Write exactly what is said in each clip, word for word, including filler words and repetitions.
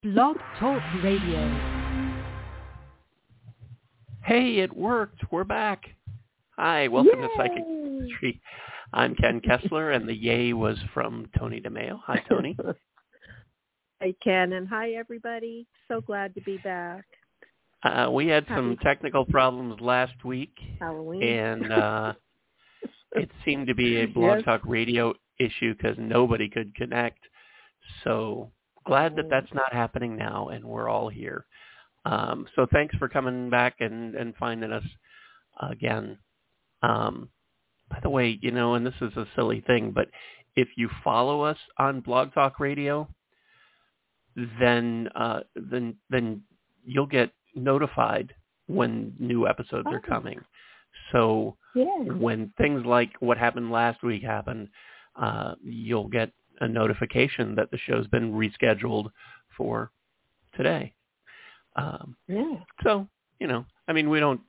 Blog Talk Radio. Hey, it worked. We're back. Hi, welcome Yay! to Psychic Tapestry. I'm Ken Kessler, and the yay was from Tony DeMeo. Hi, Tony. Hi, Ken, and hi, everybody. So glad to be back. Uh, we had some Happy technical problems last week, Halloween. and uh, it seemed to be a Blog Yes. Talk Radio issue because nobody could connect. So glad that that's not happening now, and we're all here. Um, so thanks for coming back and, and finding us again. Um, by the way, you know, and this is a silly thing, but if you follow us on Blog Talk Radio, then uh, then then you'll get notified when new episodes Oh. are coming. So Yeah. when things like what happened last week happen, uh, you'll get a notification that the show's been rescheduled for today. Um, Yeah. so, you know, I mean, we don't,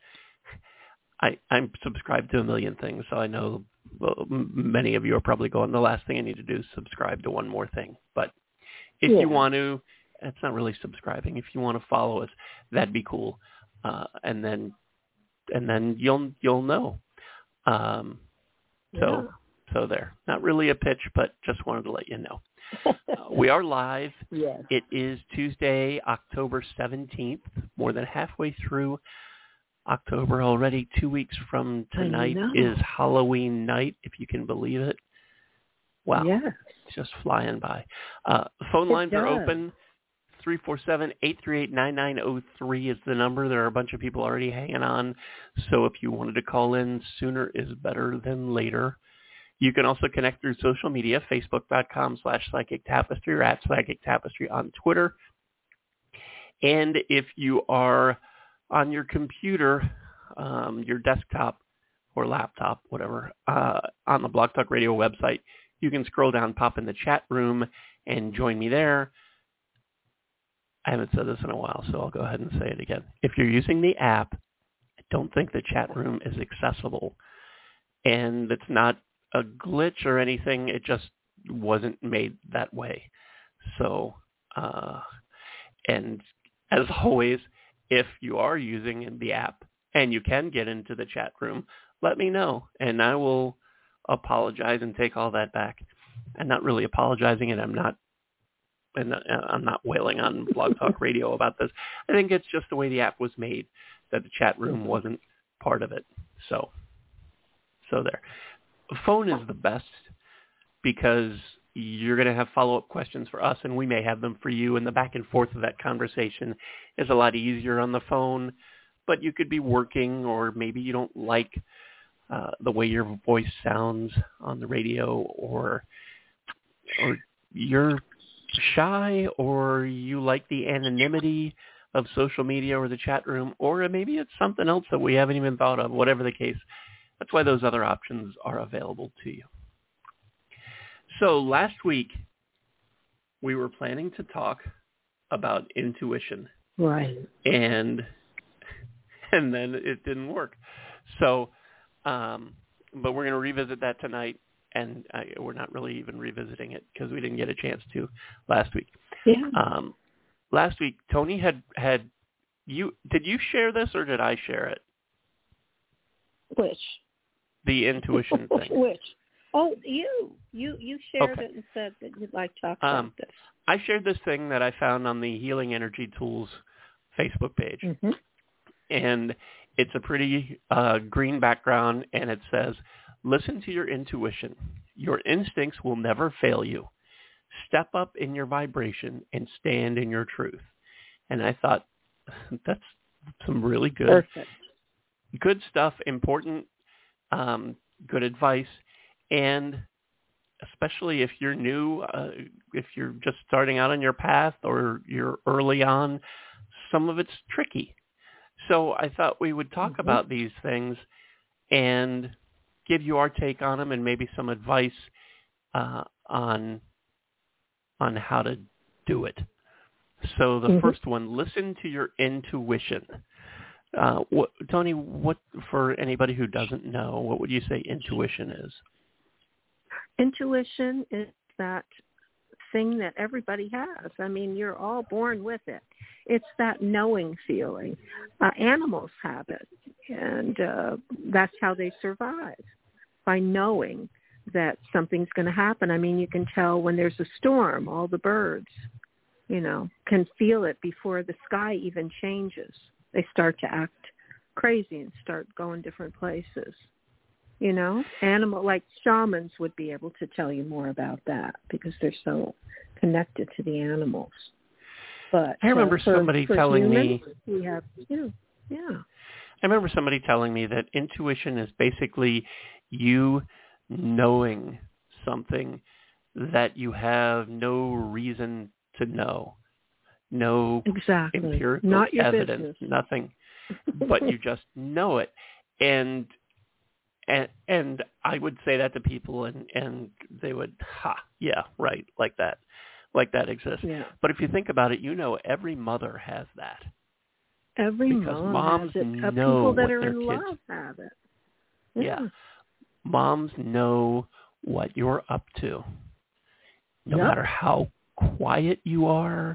I, I'm subscribed to a million things, so I know well, m- many of you are probably going, the last thing I need to do is subscribe to one more thing. But if Yeah. you want to, it's not really subscribing. If you want to follow us, that'd be cool. Uh, and then, and then you'll, you'll know. Um, so, Yeah. so there, not really a pitch, but just wanted to let you know. Uh, we are live. Yes. It is Tuesday, October seventeenth, more than halfway through October already. Two weeks from tonight know. is Halloween night, if you can believe it. Wow. Yes. It's just flying by. Uh, phone It lines are does. open. three four seven, eight three eight, nine nine zero three is the number. There are a bunch of people already hanging on. So if you wanted to call in, sooner is better than later. You can also connect through social media, facebook.com slash Psychic Tapestry or at Psychic Tapestry on Twitter. And if you are on your computer, um, your desktop or laptop, whatever, uh, on the Blog Talk Radio website, you can scroll down, pop in the chat room, and join me there. I haven't said this in a while, so I'll go ahead and say it again. If you're using the app, I don't think the chat room is accessible. And it's not a glitch or anything. It just wasn't made that way. So, uh, and as always, if you are using the app and you can get into the chat room, let me know, and I will apologize and take all that back. I'm not really apologizing, and I'm not, and I'm not wailing on Blog Talk Radio about this. I think it's just the way the app was made, that the chat room wasn't part of it. So, so there. Phone is the best because you're going to have follow-up questions for us, and we may have them for you, and the back and forth of that conversation is a lot easier on the phone, but you could be working, or maybe you don't like uh, the way your voice sounds on the radio, or or you're shy, or you like the anonymity of social media or the chat room, or maybe it's something else that we haven't even thought of, whatever the case. That's why those other options are available to you. So last week, we were planning to talk about intuition. Right. And and then it didn't work. So, um, but we're going to revisit that tonight. And I, we're not really even revisiting it because we didn't get a chance to last week. Yeah. Um, last week, Tony had, had you, did you share this or did I share it? Which? The intuition thing. Which? Oh, you. You you shared Okay. it and said that you'd like to talk Um, about this. I shared this thing that I found on the Healing Energy Tools Facebook page. Mm-hmm. And it's a pretty uh, green background, and it says, listen to your intuition. Your instincts will never fail you. Step up in your vibration and stand in your truth. And I thought, that's some really good, Perfect. good stuff, important, um, good advice. And especially if you're new, uh, if you're just starting out on your path or you're early on, some of it's tricky. So I thought we would talk mm-hmm. about these things and give you our take on them and maybe some advice uh, on on how to do it. So the mm-hmm. first one, listen to your intuition. Uh, what, Tony, what for anybody who doesn't know, what would you say intuition is? Intuition is that thing that everybody has. I mean, you're all born with it. It's that knowing feeling. Uh, animals have it, and uh, that's how they survive, by knowing that something's going to happen. I mean, you can tell when there's a storm, all the birds, you know, can feel it before the sky even changes. They start to act crazy and start going different places. You know, animal like shamans would be able to tell you more about that because they're so connected to the animals. But I remember uh, for, somebody for telling humans, me, we have, you know, yeah. I remember somebody telling me that intuition is basically you knowing something that you have no reason to know, no exactly. empirical Not your evidence, business. nothing, but you just know it. And And and I would say that to people, and, and they would, ha, yeah, right, like that, like that exists. Yeah. But if you think about it, you know, every mother has that. Every because mom moms has it. Uh, know people that what are their in kids, love have it. yeah. Yeah. Moms know what you're up to, no Yep. matter how quiet you are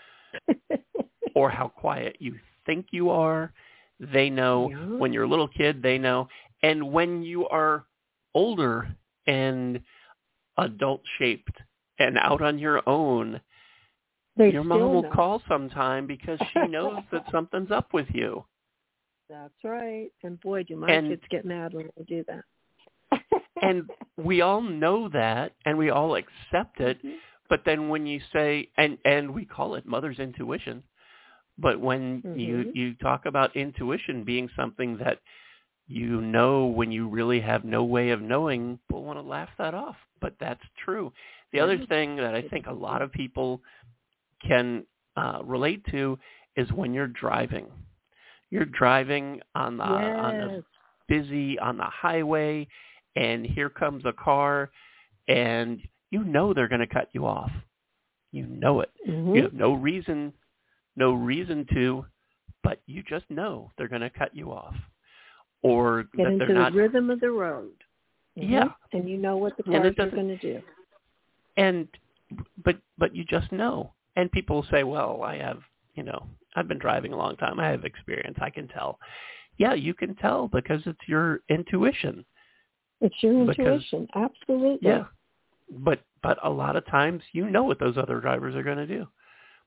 or how quiet you think you are. They know. Yeah. When you're a little kid, they know. And when you are older and adult-shaped and out on your own, They your still mom will know. call sometime because she knows that something's up with you. That's right. And boy, do my And- kids get mad when I do that. And we all know that, and we all accept it. Mhm. But then when you say, and, and we call it mother's intuition, but when Mhm. you, you talk about intuition being something that you know when you really have no way of knowing, people want to laugh that off. But that's true. The other thing that I think a lot of people can uh, relate to is when you're driving. You're driving on the, Yes. on the busy, on the highway, and here comes a car, and you know they're going to cut you off. You know it. Mhm. You have no reason, no reason to, but you just know they're going to cut you off. Or Get that into they're not. the rhythm of the road. Mhm. Yeah. And you know what the And it cars are doesn't- going to do. And, but, but you just know. And people say, well, I have, you know, I've been driving a long time. I have experience. I can tell. Yeah, you can tell because it's your intuition. It's your Because- intuition. Absolutely. Yeah. But, but a lot of times you know what those other drivers are going to do.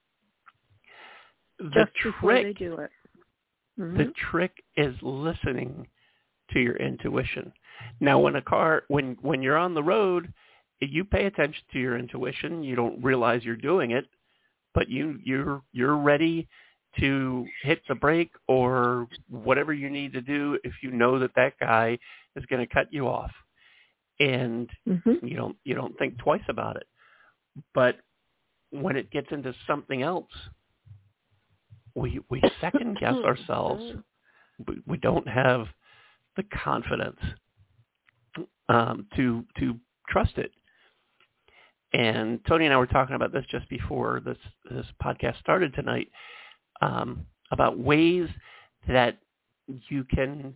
The Just before they trick, do it. Mhm. the trick is listening to your intuition. Now, when a car, when, when you're on the road, you pay attention to your intuition. You don't realize you're doing it, but you, you're, you're ready to hit the brake or whatever you need to do if you know that that guy is going to cut you off. And Mhm. you don't, you don't think twice about it. But when it gets into something else, we, we second guess ourselves. We, we don't have the confidence um, to to trust it. And Tony and I were talking about this just before this this podcast started tonight, um, about ways that you can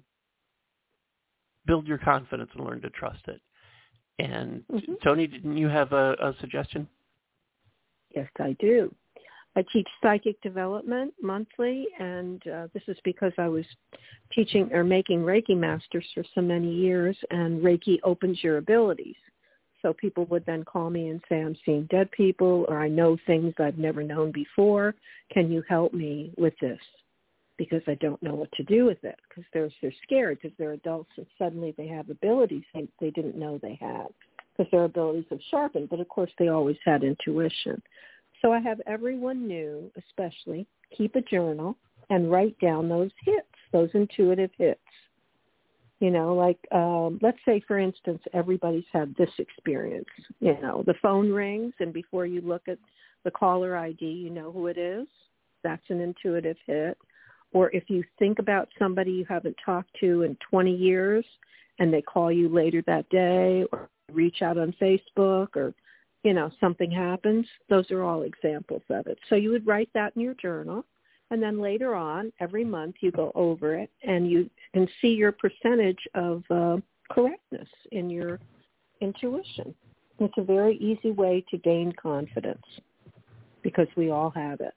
build your confidence and learn to trust it. And Mhm. Tony, didn't you have a, a suggestion? Yes, I do. I teach psychic development monthly, and uh, this is because I was teaching or making Reiki masters for so many years, and Reiki opens your abilities. So people would then call me and say, I'm seeing dead people, or I know things I've never known before. Can you help me with this? Because I don't know what to do with it, because they're, they're scared because they're adults and suddenly they have abilities they, they didn't know they had, because their abilities have sharpened, but of course they always had intuition. So I have everyone new, especially, keep a journal and write down those hits, those intuitive hits. You know, like, um, let's say, for instance, everybody's had this experience. You know, the phone rings, and before you look at the caller I D, you know who it is. That's an intuitive hit. Or if you think about somebody you haven't talked to in twenty years, and they call you later that day, or reach out on Facebook, or you know, something happens, those are all examples of it. So you would write that in your journal, and then later on, every month you go over it, and you can see your percentage of uh, correctness in your intuition. It's a very easy way to gain confidence because we all have it.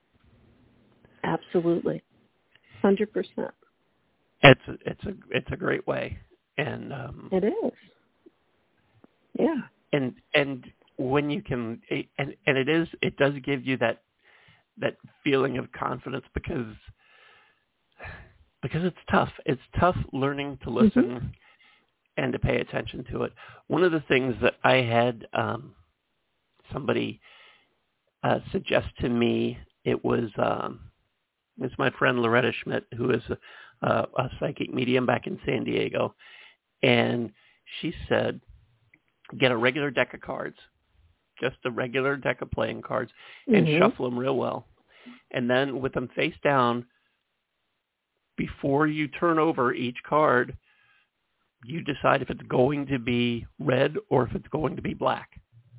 Absolutely. one hundred percent. It's a, it's a it's a great way. And um, it is. Yeah. And and when you can and and it is it does give you that that feeling of confidence because because it's tough. It's tough learning to listen mm-hmm. and to pay attention to it. One of the things that I had um, somebody uh, suggest to me, it was um, it's my friend Loretta Schmidt, who is a, a, a psychic medium back in San Diego, and she said, get a regular deck of cards, just a regular deck of playing cards, and mm-hmm. shuffle them real well. And then with them face down, before you turn over each card, you decide if it's going to be red or if it's going to be black.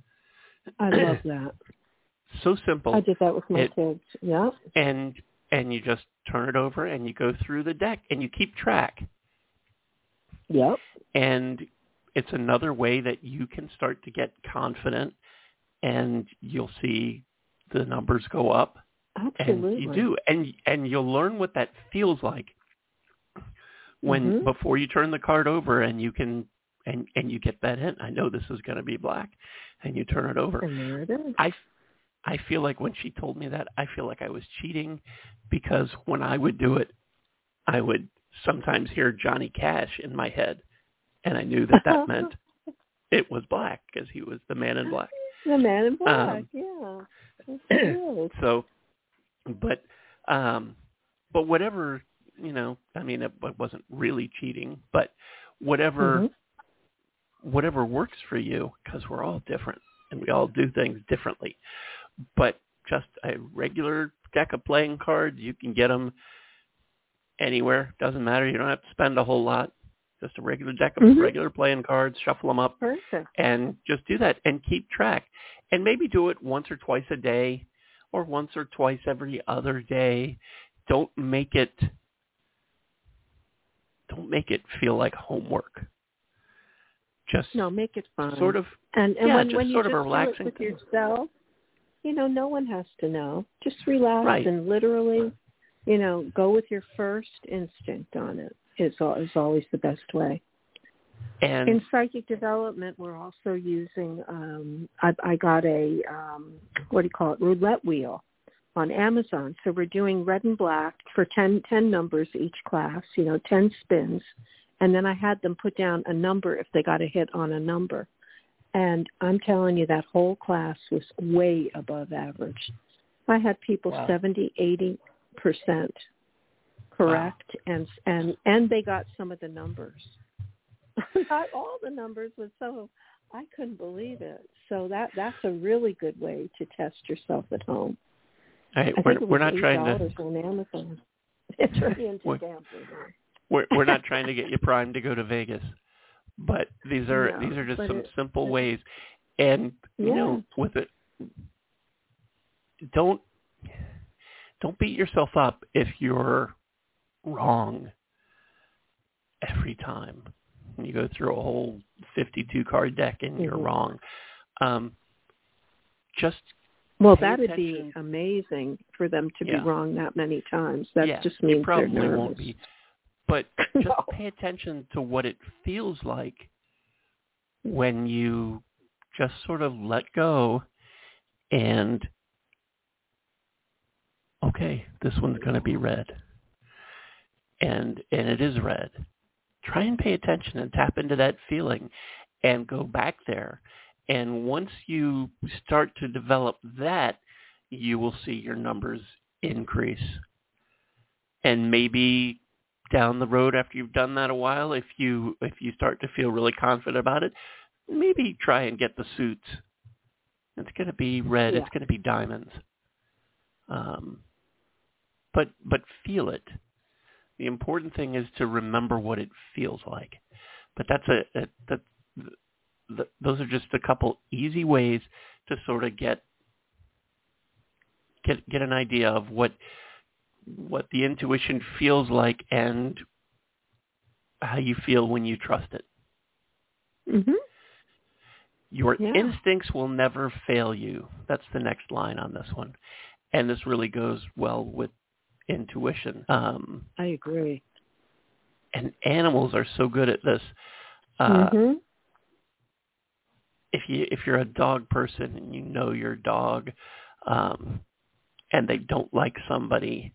I love that. So simple. I did that with my it, kids. Yeah. And and you just turn it over and you go through the deck and you keep track. Yep. And it's another way that you can start to get confident, and you'll see the numbers go up. Absolutely. And you do, and and you'll learn what that feels like when mm-hmm. before you turn the card over, and you can and and you get that hint. I know this is going to be black, and you turn it over. And there it is. I I feel like when she told me that, I feel like I was cheating, because when I would do it, I would sometimes hear Johnny Cash in my head, and I knew that that meant it was black because he was the man in black. The man in black, um, yeah. So, but, um, but whatever, you know, I mean, it, it wasn't really cheating, but whatever, mm-hmm. whatever works for you, because we're all different and we all do things differently. But just a regular deck of playing cards, you can get them anywhere. Doesn't matter. You don't have to spend a whole lot. Just a regular deck of mm-hmm. regular playing cards, shuffle them up, Perfect. And just do that and keep track. And maybe do it once or twice a day, or once or twice every other day. Don't make it. Don't make it feel like homework. Just no, make it fun. Sort of, and, and yeah, when, just when sort you of just a relaxing do it with thing. yourself, you know, no one has to know. Just relax right. and literally, you know, go with your first instinct on it. Is is always the best way. And in psychic development, we're also using. Um, I, I got a um, what do you call it? Roulette wheel on Amazon. So we're doing red and black for ten, ten numbers each class. You know, ten spins, and then I had them put down a number if they got a hit on a number. And I'm telling you, that whole class was way above average. I had people wow. seventy, eighty percent correct, wow. and and and they got some of the numbers. Not all the numbers, but so I couldn't believe it. So that that's a really good way to test yourself at home. All right, I we're, think it was we're not trying to. on Amazon. It's really into we're, gambling. We're we're not trying to get you primed to go to Vegas, but these are no, these are just some it, simple ways, and you yeah. know, with it, don't don't beat yourself up if you're wrong every time. You go through a whole fifty-two card deck and you're mm-hmm. wrong. Um, just well, that'd be amazing for them to yeah. be wrong that many times. That yeah, just means you probably they're nervous. won't be. But just no. pay attention to what it feels like when you just sort of let go and, okay, this one's going to be red. And and it is red. Try and pay attention and tap into that feeling and go back there. And once you start to develop that, you will see your numbers increase. And maybe down the road after you've done that a while, if you if you start to feel really confident about it, maybe try and get the suits. It's going to be red. Yeah. It's going to be diamonds. Um, but but feel it. The important thing is to remember what it feels like. But that's a, a that th- those are just a couple easy ways to sort of get get get an idea of what what the intuition feels like and how you feel when you trust it. Mhm. Your Yeah. instincts will never fail you. That's the next line on this one. And this really goes well with intuition. Um, I agree. And animals are so good at this. Uh, mm-hmm. If you if you're a dog person and you know your dog, um, and they don't like somebody,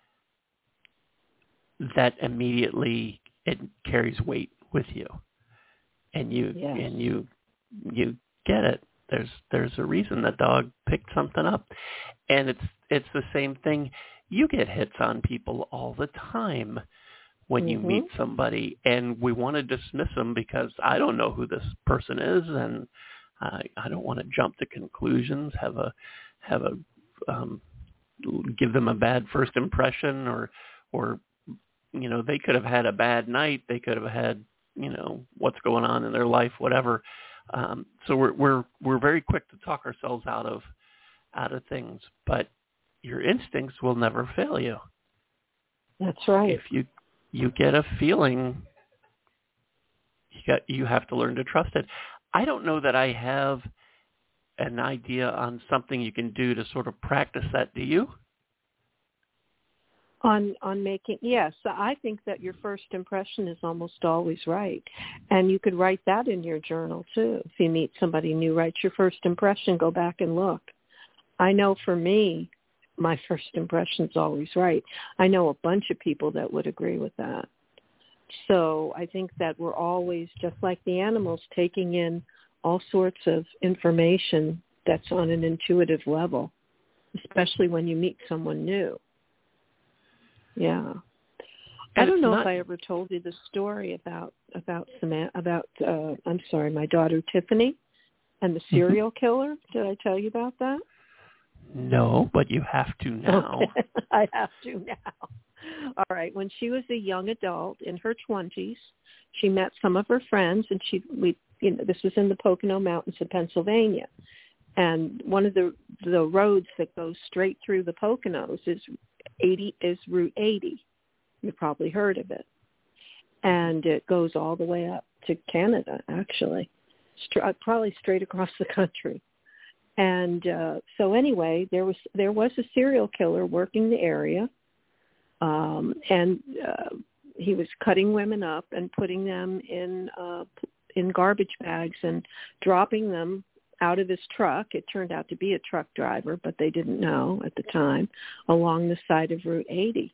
that immediately it carries weight with you, and you Yes. and you you get it. There's there's a reason the dog picked something up, and it's it's the same thing. You get hits on people all the time when mm-hmm. you meet somebody, and we want to dismiss them because I don't know who this person is, and I I don't want to jump to conclusions, have a have a um, give them a bad first impression, or or you know, they could have had a bad night, they could have had, you know, what's going on in their life, whatever. Um, so we're we're we're very quick to talk ourselves out of out of things, but your instincts will never fail you. That's right. If you you get a feeling, you got you have to learn to trust it. I don't know that I have an idea on something you can do to sort of practice that. Do you? On on making yes, I think that your first impression is almost always right, and you could write that in your journal too. If you meet somebody new, write your first impression. Go back and look. I know for me, my first impression is always right. I know a bunch of people that would agree with that. So I think that we're always, just like the animals, taking in all sorts of information that's on an intuitive level, especially when you meet someone new. Yeah. And I don't know not... if I ever told you the story about about Samantha, about uh, I'm sorry, my daughter Tiffany and the serial mm-hmm. killer. Did I tell you about that? No, but you have to now. Okay. I have to now. All right. When she was a young adult in her twenties, she met some of her friends, and she we you know this was in the Pocono Mountains of Pennsylvania, and one of the the roads that goes straight through the Poconos is eighty is Route eighty. You've probably heard of it, and it goes all the way up to Canada, actually, St- probably straight across the country. And uh, so anyway, there was there was a serial killer working the area, um, and uh, he was cutting women up and putting them in uh, in garbage bags and dropping them out of his truck. It turned out to be a truck driver, but they didn't know at the time, along the side of Route eighty.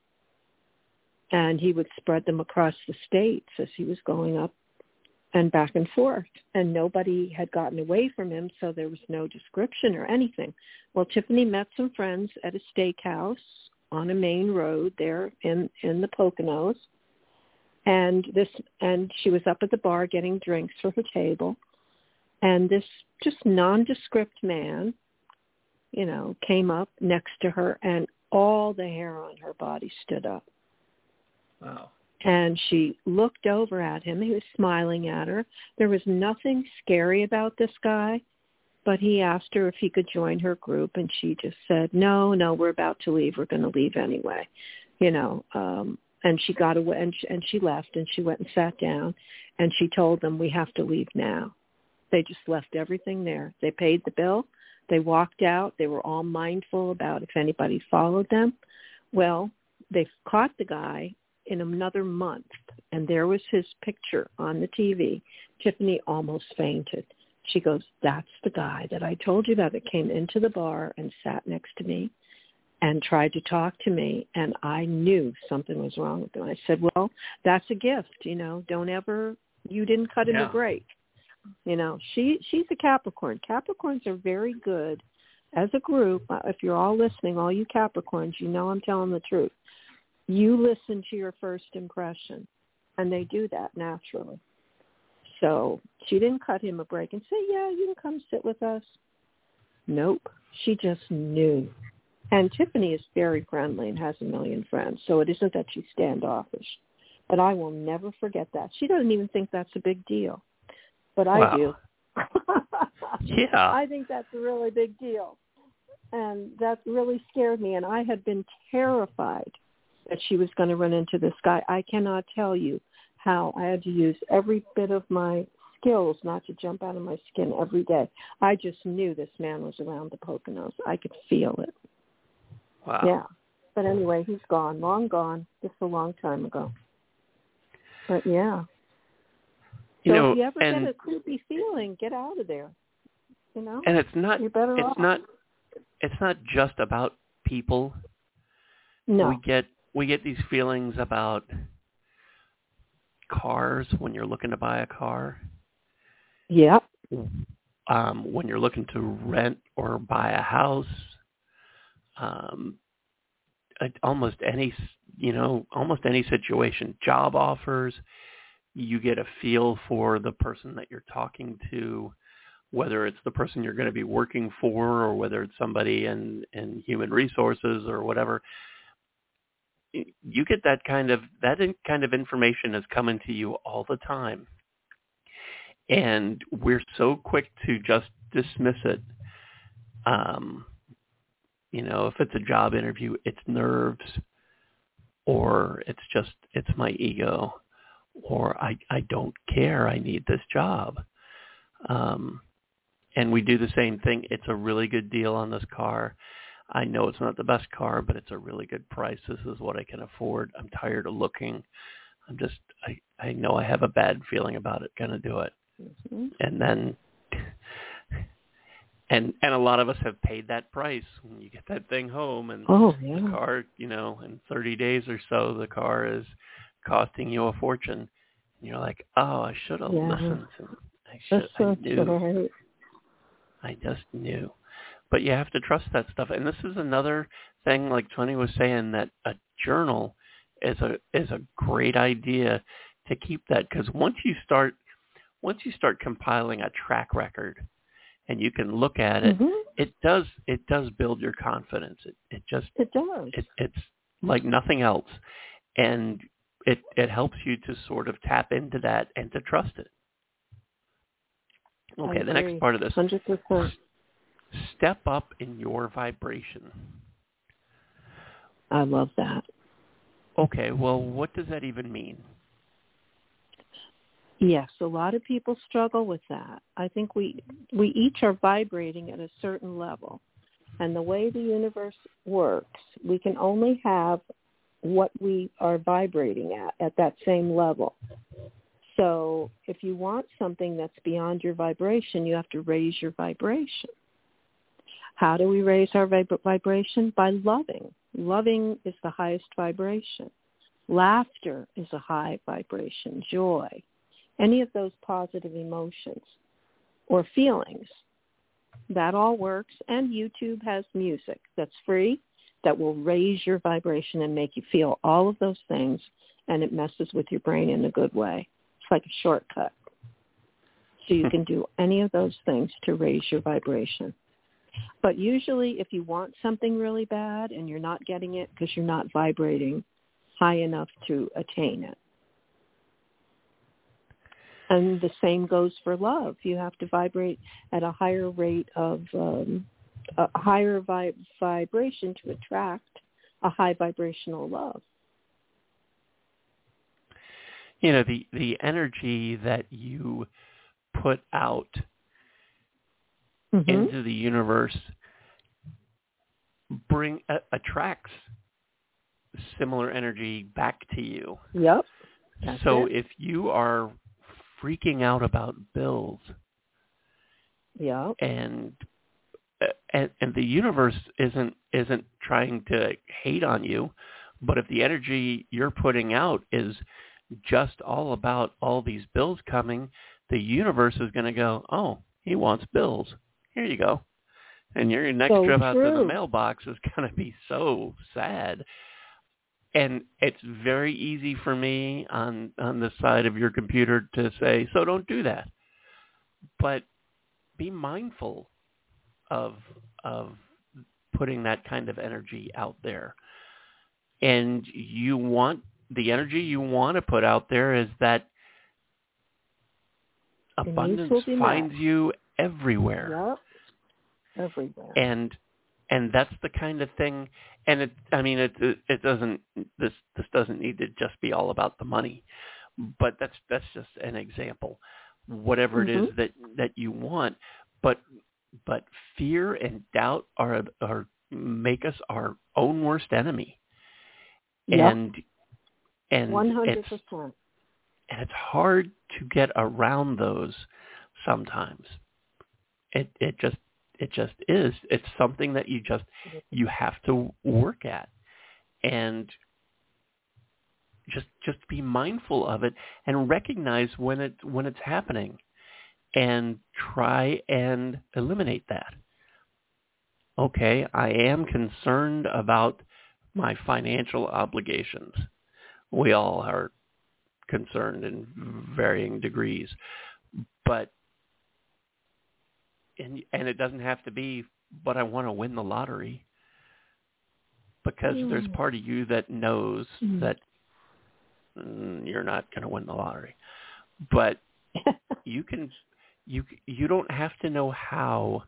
And he would spread them across the states as he was going up and back and forth. And nobody had gotten away from him, so there was no description or anything. Well, Tiffany met some friends at a steakhouse on a main road there in, in the Poconos. And this, and she was up at the bar getting drinks for her table. And this just nondescript man, you know, came up next to her, and all the hair on her body stood up. Wow. And she looked over at him. He was smiling at her. There was nothing scary about this guy, but he asked her if he could join her group, and she just said, no, no, we're about to leave. We're going to leave anyway, you know. Um, and she got away, and she, and she left, and she went and sat down, and she told them, we have to leave now. They just left everything there. They paid the bill. They walked out. They were all mindful about if anybody followed them. Well, they caught the guy in another month, and there was his picture on the T V. Tiffany almost fainted. She goes, that's the guy that I told you about that came into the bar and sat next to me and tried to talk to me, and I knew something was wrong with him. I said, well, that's a gift, you know. Don't ever, you didn't cut him yeah. a break. You know, she she's a Capricorn. Capricorns are very good as a group. If you're all listening, all you Capricorns, you know I'm telling the truth. You listen to your first impression, and they do that naturally. So she didn't cut him a break and say, yeah, you can come sit with us. Nope. She just knew. And Tiffany is very friendly and has a million friends, so it isn't that she's standoffish. But I will never forget that. She doesn't even think that's a big deal. But I wow. do. Yeah. I think that's a really big deal. And that really scared me. And I had been terrified that she was going to run into this guy. I cannot tell you how I had to use every bit of my skills not to jump out of my skin every day. I just knew this man was around the Poconos. I could feel it. Wow. Yeah. But anyway, he's gone, long gone, just a long time ago. But yeah. You so know, if you ever and, get a creepy feeling, get out of there. You know? And it's not You're better it's off. not it's not just about people. No. We get we get these feelings about cars when you're looking to buy a car. Yep. Um, when you're looking to rent or buy a house. Um, almost any, you know, almost any situation, job offers, you get a feel for the person that you're talking to, whether it's the person you're going to be working for or whether it's somebody in, in human resources or whatever. You get that kind of, that kind of information is coming to you all the time. And we're so quick to just dismiss it. Um, You know, if it's a job interview, it's nerves, or it's just, it's my ego, or I, I don't care, I need this job. Um, and we do the same thing. It's a really good deal on this car. I know it's not the best car, but it's a really good price. This is what I can afford. I'm tired of looking. I'm just, I, I know I have a bad feeling about it. Gonna do it. Mm-hmm. And then... And and a lot of us have paid that price when you get that thing home, and oh, yeah. the car, you know, in thirty days or so, the car is costing you a fortune. And you're like, oh, I should have yeah. listened. I should. I knew. Right. I just knew. But you have to trust that stuff. And this is another thing, like Tony was saying, that a journal is a is a great idea to keep that, because once you start once you start compiling a track record. And you can look at it. Mm-hmm. It does. It does build your confidence. It, it just. It does. It, it's like nothing else, and it it helps you to sort of tap into that and to trust it. Okay, the next part of this. one hundred percent. Step up in your vibration. I love that. Okay, well, what does that even mean? Yes, a lot of people struggle with that. I think we we each are vibrating at a certain level. And the way the universe works, we can only have what we are vibrating at, at that same level. So if you want something that's beyond your vibration, you have to raise your vibration. How do we raise our vib- vibration? By loving. Loving is the highest vibration. Laughter is a high vibration. Joy. Any of those positive emotions or feelings, that all works. And YouTube has music that's free that will raise your vibration and make you feel all of those things, and it messes with your brain in a good way. It's like a shortcut. So you can do any of those things to raise your vibration. But usually if you want something really bad and you're not getting it because you're not vibrating high enough to attain it. And the same goes for love. You have to vibrate at a higher rate of, um, a higher vi- vibration to attract a high vibrational love. You know, the, the energy that you put out mm-hmm. into the universe bring uh, attracts similar energy back to you. Yep. So it. if you are freaking out about bills, yeah, and, and and the universe isn't isn't trying to hate on you, but if the energy you're putting out is just all about all these bills coming, the universe is going to go, oh, he wants bills. Here you go. And your next so trip out true. to the mailbox is going to be so sad. And it's very easy for me on, on the side of your computer to say, so don't do that. But be mindful of of putting that kind of energy out there. And you want, the energy you want to put out there is that abundance finds you everywhere. Yep. Everywhere. And and that's the kind of thing. And it, I mean, it, it, it doesn't. This, this doesn't need to just be all about the money, but that's that's just an example. whatever Mm-hmm. it is that, that you want. But but fear and doubt are are make us our own worst enemy. Yep. And and one hundred it's percent. and it's hard to get around those sometimes. It it just it just is. It's something that you just you have to work at. And just just be mindful of it and recognize when it when it's happening and try and eliminate that. Okay, I am concerned about my financial obligations. We all are concerned in varying degrees. But and and it doesn't have to be, but I want to win the lottery. Because mm. there's part of you that knows mm. that mm, you're not going to win the lottery. But you can you you don't have to know how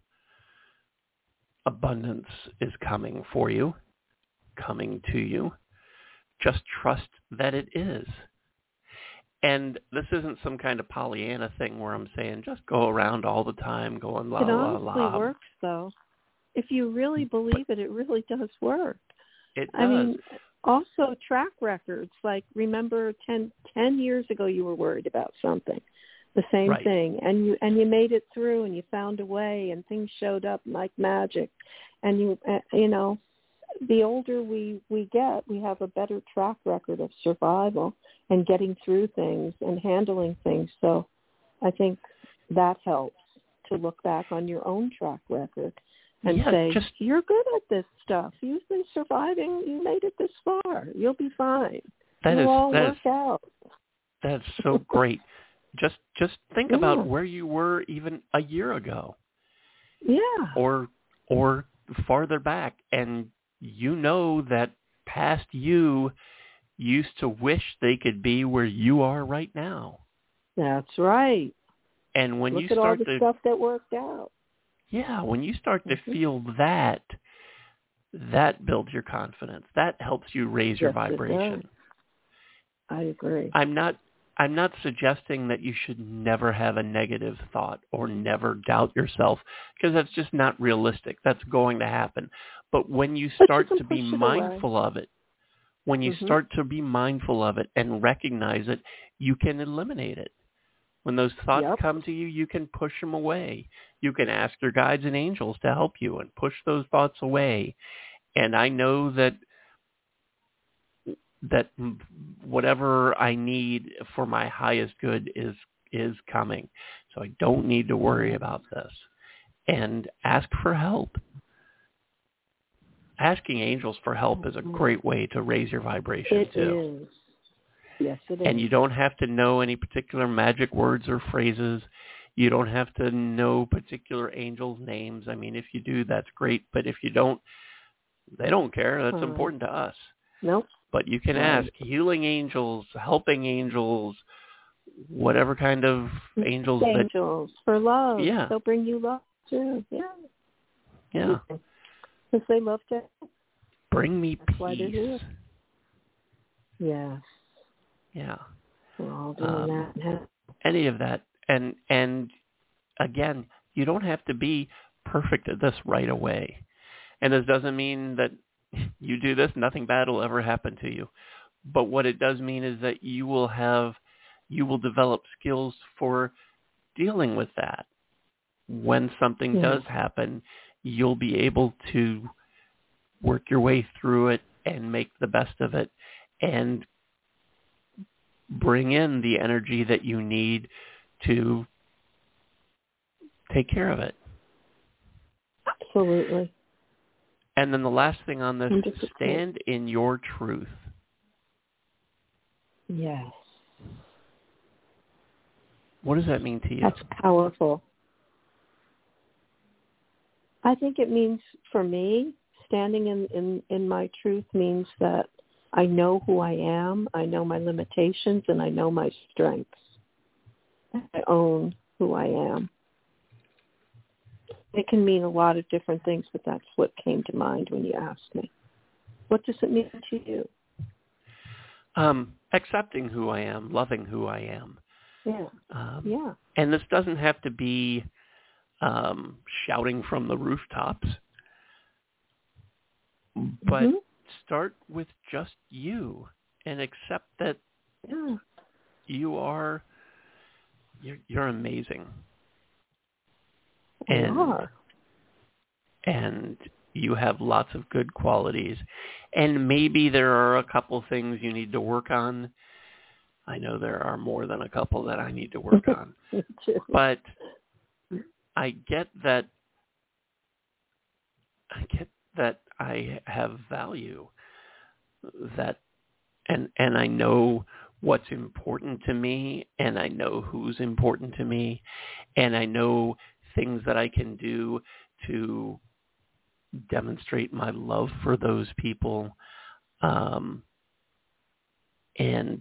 abundance is coming for you, coming to you. Just trust that it is. And this isn't some kind of Pollyanna thing where I'm saying just go around all the time going la la la. It honestly la. works, though. If you really believe but it, it really does work. It does. I mean, also track records. Like, remember ten, ten years ago you were worried about something, the same right. thing, and you and you made it through, and you found a way, and things showed up like magic. And you, uh, you know, the older we, we get, we have a better track record of survival and getting through things and handling things. So I think that helps to look back on your own track record and yeah, say, just, you're good at this stuff. You've been surviving. You made it this far. You'll be fine. That It'll is, all that work is, out. That's so great. Just just think yeah. about where you were even a year ago. Yeah. Or or farther back, and you know that past you used to wish they could be where you are right now. That's right. And when Look you at start all the to stuff that worked out. Yeah, when you start to mm-hmm. feel that, that builds your confidence. That helps you raise yes, your vibration. I agree. I'm not I'm not suggesting that you should never have a negative thought or never doubt yourself, because that's just not realistic. That's going to happen. But when you start you to be mindful away. of it, when you mm-hmm. start to be mindful of it and recognize it, you can eliminate it. When those thoughts yep. come to you, you can push them away. You can ask your guides and angels to help you and push those thoughts away. And I know that that whatever I need for my highest good is is coming. So I don't need to worry about this. And ask for help. Asking angels for help is a great way to raise your vibration it too. Is. Yes, it is. And you don't have to know any particular magic words or phrases. You don't have to know particular angels' names. I mean, if you do, that's great. But if you don't, they don't care. That's uh, important to us. Nope. But you can right. ask healing angels, helping angels, whatever kind of angels. Angels that, for love. Yeah. They'll bring you love too. Yeah. Yeah. Because they love to. Bring me That's peace. Yes. Yeah. We're all doing um, that. Any of that. And, and again, you don't have to be perfect at this right away. And this doesn't mean that you do this, nothing bad will ever happen to you. But what it does mean is that you will have, you will develop skills for dealing with that. When something yeah. does happen, you'll be able to work your way through it and make the best of it and bring in the energy that you need to take care of it. Absolutely. And then the last thing on this, one hundred percent. Stand in your truth. Yes. What does that mean to you? That's powerful. I think it means, for me, standing in, in, in my truth means that I know who I am, I know my limitations, and I know my strengths. I own who I am. It can mean a lot of different things, but that's what came to mind when you asked me. What does it mean to you? Um, accepting who I am, loving who I am, Yeah. Um, yeah. And this doesn't have to be um, shouting from the rooftops, but mm-hmm. start with just you and accept that yeah. you are you're, you're amazing. We and are. and you have lots of good qualities, and maybe there are a couple things you need to work on. I know there are more than a couple that I need to work on, Me too. but I get that I get that I have value, that and and I know what's important to me, and I know who's important to me, and I know things that I can do to demonstrate my love for those people. Um, and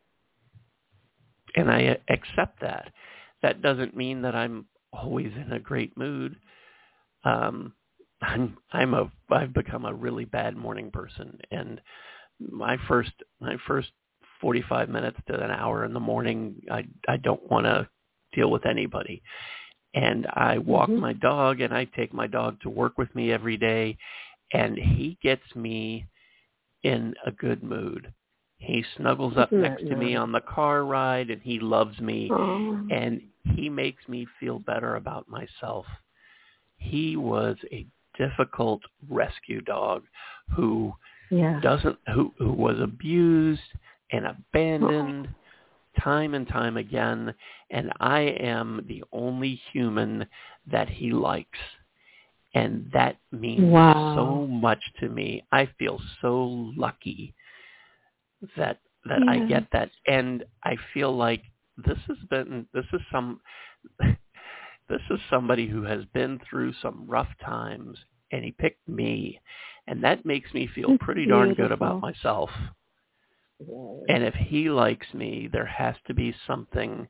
and I accept that. That doesn't mean that I'm always in a great mood. Um, I'm I'm a I've become a really bad morning person, and my first my first forty-five minutes to an hour in the morning, I I don't want to deal with anybody. And I walk mm-hmm. my dog, and I take my dog to work with me every day, and he gets me in a good mood. He snuggles up Isn't next that to me nice? on the car ride, and he loves me, Oh. and he makes me feel better about myself. He was a difficult rescue dog who Yeah. doesn't who, who was abused and abandoned oh. time and time again, and I am the only human that he likes. And that means wow. so much to me. I feel so lucky that that yeah. I get that, and I feel like this has been this is some this is somebody who has been through some rough times, and he picked me, and that makes me feel It's pretty darn beautiful. good about myself. Yes. And if he likes me, there has to be something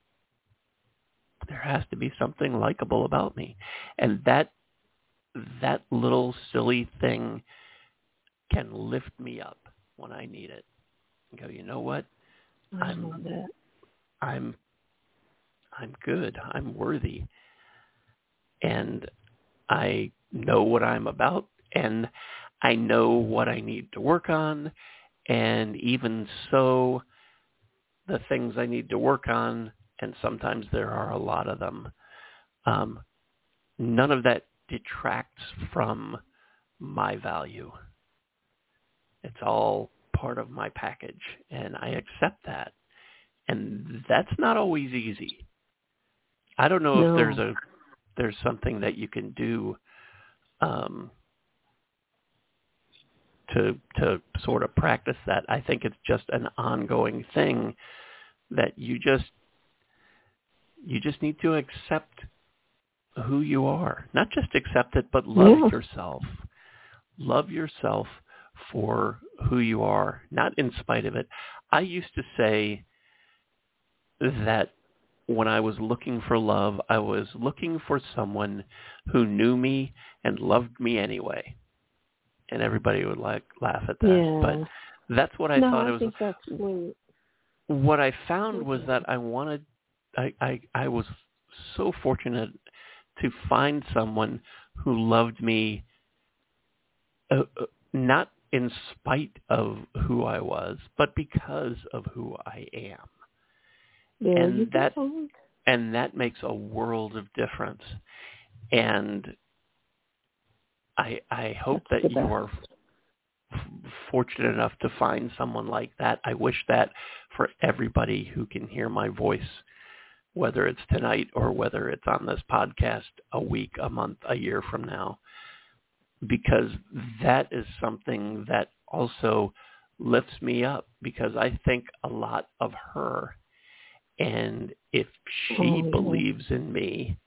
there has to be something likable about me, and that that little silly thing can lift me up when I need it. And go, you know what? I I'm love it. I'm I'm good. I'm worthy. And I know what I'm about, and I know what I need to work on, and even so, the things I need to work on, and sometimes there are a lot of them, um, none of that detracts from my value. It's all part of my package, and I accept that. And that's not always easy. I don't know no. if there's a there's something that you can do um, to to sort of practice that. I think it's just an ongoing thing that you just you just need to accept who you are. Not just accept it, but love yeah. yourself. Love yourself for who you are, not in spite of it. I used to say that when I was looking for love, I was looking for someone who knew me and loved me anyway. And everybody would like laugh at that. Yeah. But that's what I no, thought I it was. think that's sweet. What I found was that I wanted, I, I, I was so fortunate to find someone who loved me uh, uh, not in spite of who I was, but because of who I am. Yeah, and you that can and that makes a world of difference. And I I hope That's that the you best. are f- fortunate enough to find someone like that. I wish that for everybody who can hear my voice, whether it's tonight or whether it's on this podcast a week, a month, a year from now, because that is something that also lifts me up, because I think a lot of her. And if she Oh, yeah. believes in me,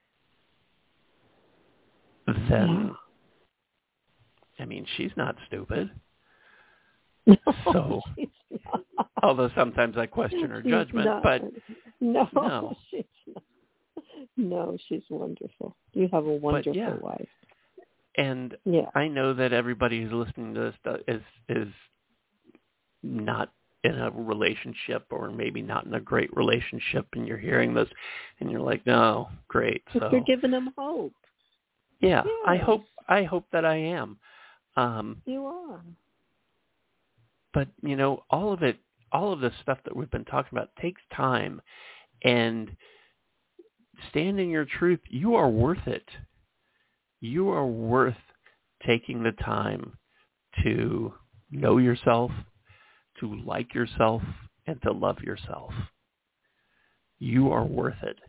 then, yeah. I mean, she's not stupid. No, So, she's not. although sometimes I question her She's judgment, not. but no, no. she's not. No, she's wonderful. You have a wonderful yeah. wife. And yeah. I know that everybody who's listening to this is is not in a relationship or maybe not in a great relationship, and you're hearing this and you're like, no, great. So you're giving them hope. Yeah, yes. I hope I hope that I am. Um, you are. But, you know, all of it, all of this stuff that we've been talking about takes time, and stand in your truth. You are worth it. You are worth taking the time to know yourself, to like yourself, and to love yourself. You are worth it.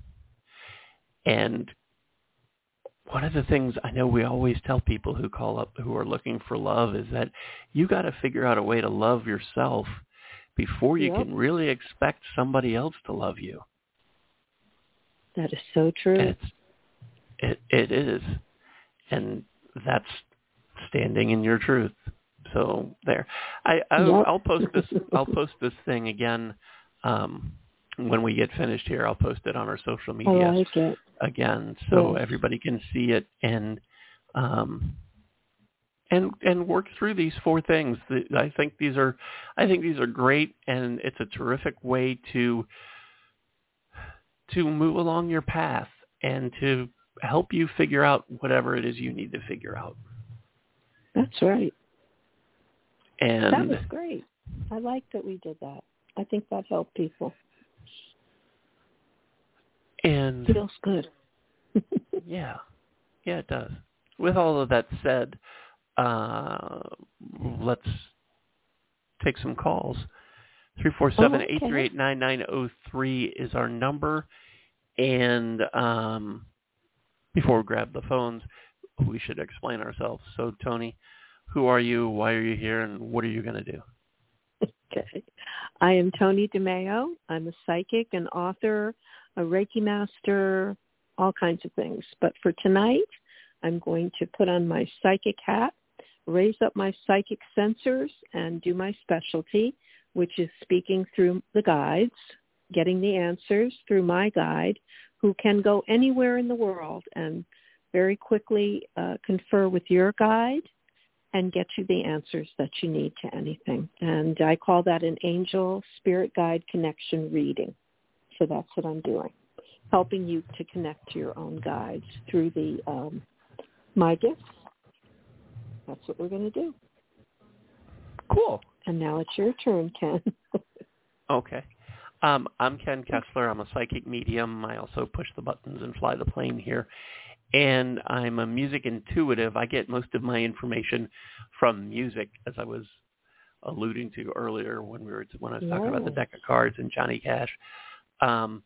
And one of the things I know we always tell people who call up who are looking for love is that you got to figure out a way to love yourself before you yep. can really expect somebody else to love you. That is so true. And it's, it it is, and that's standing in your truth. So there, I I'll, yep. I'll post this. I'll post this thing again um, when we get finished here. I'll post it on our social media I like it. again, so yes. everybody can see it and um, and and work through these four things. I think these are I think these are great, and it's a terrific way to to move along your path and to help you figure out whatever it is you need to figure out. That's right. And that was great. I like that we did that. I think that helped people. And feels good. yeah, yeah, it does. With all of that said, uh, let's take some calls. three four seven, eight three eight, nine nine zero three is our number. And um, before we grab the phones, we should explain ourselves. So, Tony, who are you? Why are you here? And what are you going to do? Okay. I am Tony DeMeo. I'm a psychic, an author, a Reiki master, all kinds of things. But for tonight, I'm going to put on my psychic hat, raise up my psychic sensors, and do my specialty, which is speaking through the guides, getting the answers through my guide, who can go anywhere in the world and very quickly uh, confer with your guide and get you the answers that you need to anything. And I call that an angel spirit guide connection reading. So that's what I'm doing, helping you to connect to your own guides through the um, my gifts. That's what we're going to do. Cool. And now it's your turn, Ken. Okay. Um, I'm Ken Kessler. I'm a psychic medium. I also push the buttons and fly the plane here. And I'm a music intuitive. I get most of my information from music, as I was alluding to earlier when we were when I was talking yeah. about the deck of cards and Johnny Cash. Um,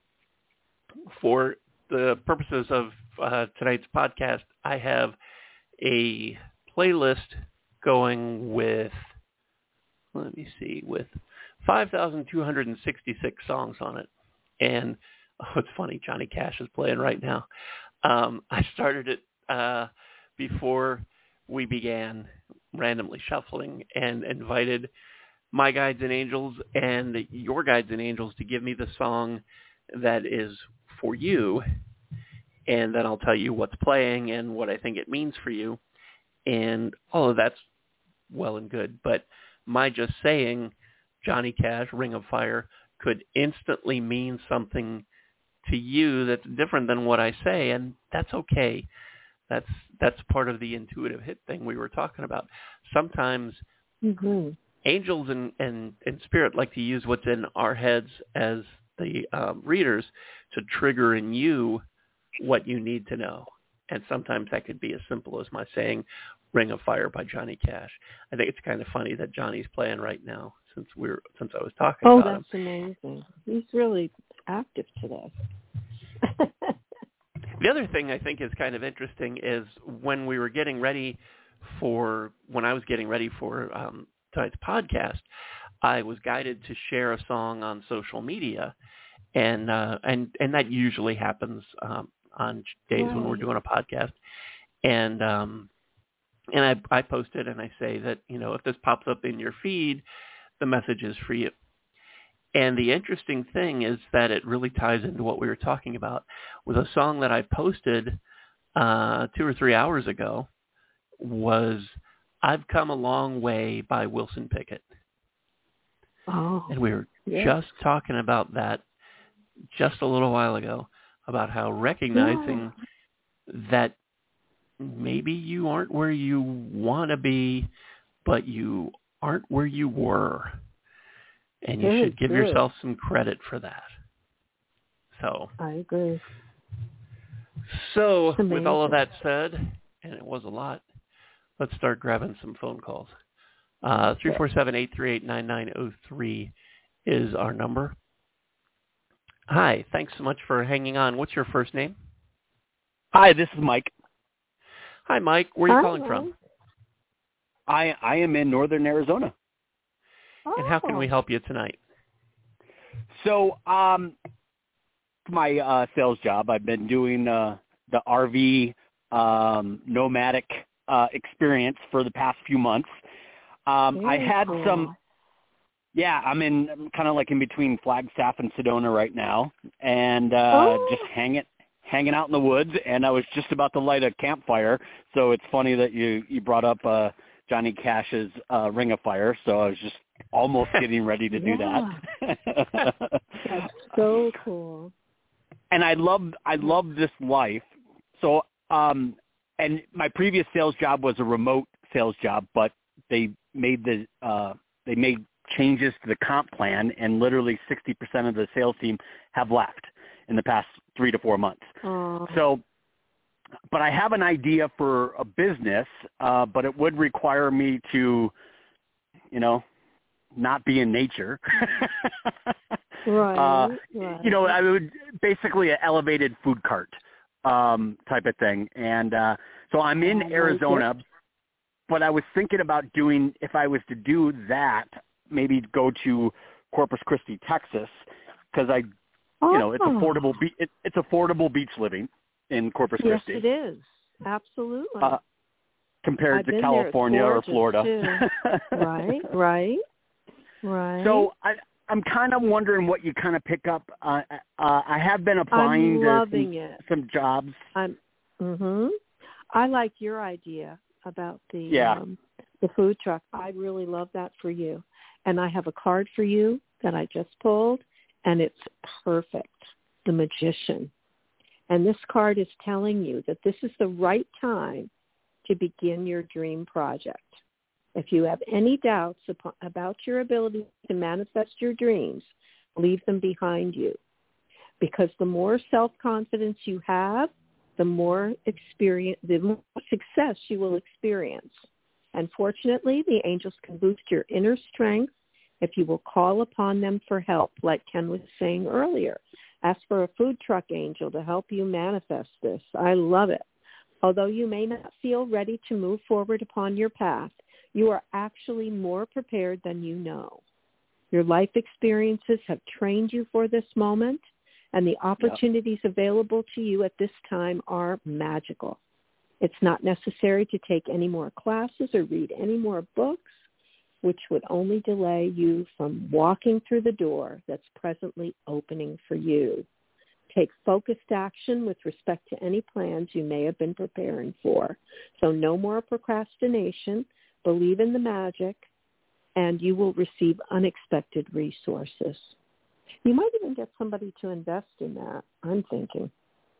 for the purposes of uh, tonight's podcast, I have a playlist going with, let me see, with five thousand two hundred sixty-six songs on it. And oh, it's funny, Johnny Cash is playing right now. Um, I started it uh, before we began randomly shuffling and invited my guides and angels and your guides and angels to give me the song that is for you, and then I'll tell you what's playing and what I think it means for you. And all of that's well and good, but my just saying Johnny Cash, Ring of Fire, could instantly mean something to you that's different than what I say, and that's okay. That's that's part of the intuitive hit thing we were talking about. Sometimes mm-hmm. angels and, and, and spirit like to use what's in our heads as the um, readers to trigger in you what you need to know. And sometimes that could be as simple as my saying Ring of Fire by Johnny Cash. I think it's kind of funny that Johnny's playing right now since we're since I was talking oh, about him. Oh, that's amazing. He's really active today. The other thing I think is kind of interesting is when we were getting ready for, when I was getting ready for um, tonight's podcast, I was guided to share a song on social media, and uh, and and that usually happens um, on days right. when we're doing a podcast, and um, and I I posted and I say that, you know, if this pops up in your feed, the message is for you. And the interesting thing is that it really ties into what we were talking about. With a song that I posted uh, two or three hours ago was I've Come a Long Way by Wilson Pickett. Oh, And we were yeah. just talking about that just a little while ago, about how recognizing Yeah. that maybe you aren't where you want to be, but you aren't where you were. And you Very should give good. yourself some credit for that. So, I agree. so with all of that said, and it was a lot, let's start grabbing some phone calls. Uh, three four seven, eight three eight, nine nine zero three is our number. Hi, thanks so much for hanging on. What's your first name? Hi, this is Mike. Hi, Mike. Where are you Hi. calling from? I I am in northern Arizona. Oh. And how can we help you tonight? So, um, my uh, sales job, I've been doing uh, the R V um, nomadic uh, experience for the past few months. Um, I Very had cool. some, yeah, I'm in I'm kind of like in between Flagstaff and Sedona right now, and uh, Oh. just hanging hanging out in the woods. And I was just about to light a campfire, so it's funny that you you brought up uh, Johnny Cash's uh, Ring of Fire. So I was just almost getting ready to do that. That's so cool. And I love I love this life. So um, and my previous sales job was a remote sales job, but they made the uh, they made changes to the comp plan, and literally sixty percent of the sales team have left in the past three to four months. Oh. So, but I have an idea for a business, uh, but it would require me to, you know, not be in nature. Right, uh, right. You know, I would basically an elevated food cart um, type of thing. And uh, so I'm in I like Arizona, it. but I was thinking about doing, if I was to do that, maybe go to Corpus Christi, Texas, because I, Oh. you know, it's affordable. Be- it, it's affordable beach living in Corpus Yes, Christi. it is. Absolutely. Uh, compared I've to been there. It's California or gorgeous, Florida. too. Right, right, right. So I, I'm kind of wondering what you kind of pick up. Uh, uh, I have been applying I'm to loving some, it. some jobs. I'm. Mhm. I like your idea about the Yeah. um, the food truck. I really love that for you, and I have a card for you that I just pulled, and it's perfect. The Magician, and this card is telling you that this is the right time to begin your dream project. If you have any doubts about your ability to manifest your dreams, leave them behind you. Because the more self-confidence you have, the more experience, the more success you will experience. And fortunately, the angels can boost your inner strength if you will call upon them for help, like Ken was saying earlier. Ask for a food truck angel to help you manifest this. I love it. Although you may not feel ready to move forward upon your path, you are actually more prepared than you know. Your life experiences have trained you for this moment, and the opportunities yep. available to you at this time are magical. It's not necessary to take any more classes or read any more books, which would only delay you from walking through the door that's presently opening for you. Take focused action with respect to any plans you may have been preparing for. So no more procrastination. Believe in the magic, and you will receive unexpected resources. You might even get somebody to invest in that, I'm thinking.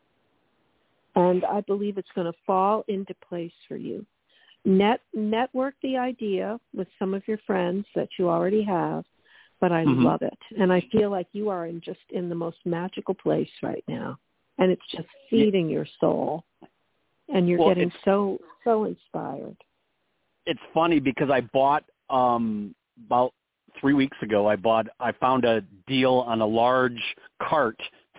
And I believe it's going to fall into place for you. Net, network the idea with some of your friends that you already have, but I mm-hmm. love it. And I feel like you are in just in the most magical place right now. And it's just feeding yeah. your soul. And you're well, getting so, so inspired. It's funny because I bought um, about three weeks ago, I bought, I found a deal on a large cart.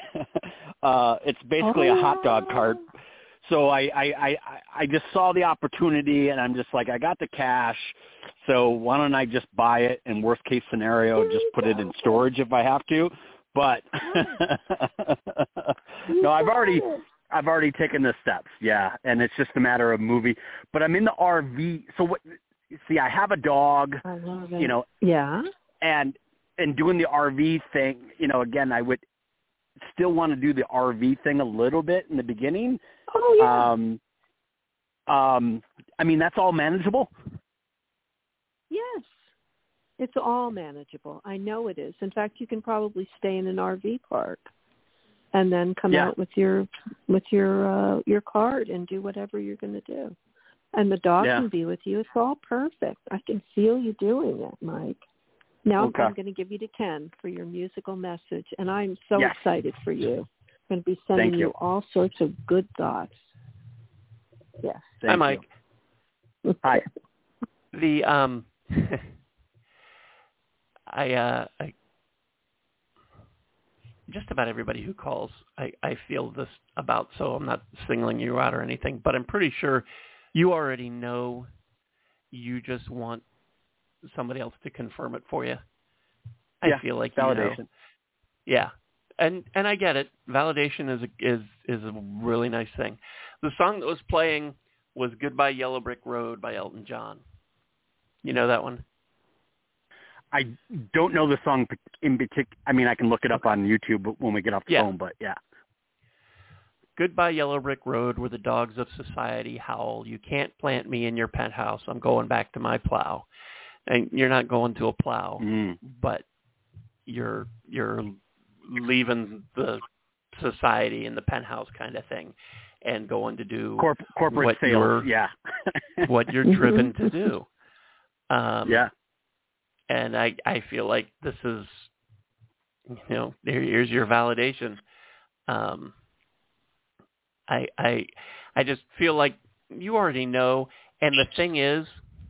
uh, it's basically oh. a hot dog cart. So I, I, I, I just saw the opportunity, and I'm just like, I got the cash, so why don't I just buy it, and worst case scenario, just put it in storage if I have to. But no, I've already I've already taken the steps, yeah, and it's just a matter of moving. But I'm in the R V, so what? See, I have a dog, I love it. you know, yeah, and and doing the R V thing, you know, again, I would still want to do the R V thing a little bit in the beginning. Oh, yeah. Um, um, I mean, that's all manageable? Yes. It's all manageable. I know it is. In fact, you can probably stay in an R V park and then come Yeah. out with your with your uh, your card and do whatever you're going to do. And the dog Yeah. can be with you. It's all perfect. I can feel you doing it, Mike. Now Okay. I'm going to give you to Ken for your musical message, and I'm so Yes. excited for you. I'm going to be sending Thank you. you all sorts of good thoughts. Yes. Thank Hi, Mike. you. Hi. The um, I uh, I just about everybody who calls, I, I feel this about, so I'm not singling you out or anything, but I'm pretty sure you already know. You just want somebody else to confirm it for you. I Yeah, feel like validation. You know, yeah, and and I get it. Validation is a, is is a really nice thing. The song that was playing was "Goodbye Yellow Brick Road" by Elton John. You know that one? I don't know the song in particular. I mean, I can look it up on YouTube when we get off the Yeah. phone, but yeah. Goodbye Yellow Brick Road, where the dogs of society howl. You can't plant me in your penthouse. I'm going back to my plow. And you're not going to a plow, Mm. but you're you're leaving the society and the penthouse kind of thing and going to do Corp- corporate what sales, you're, yeah. what you're driven to do. Um, yeah. And I, I feel like this is, you know, here, here's your validation. Um, I, I, I just feel like you already know. And the thing is,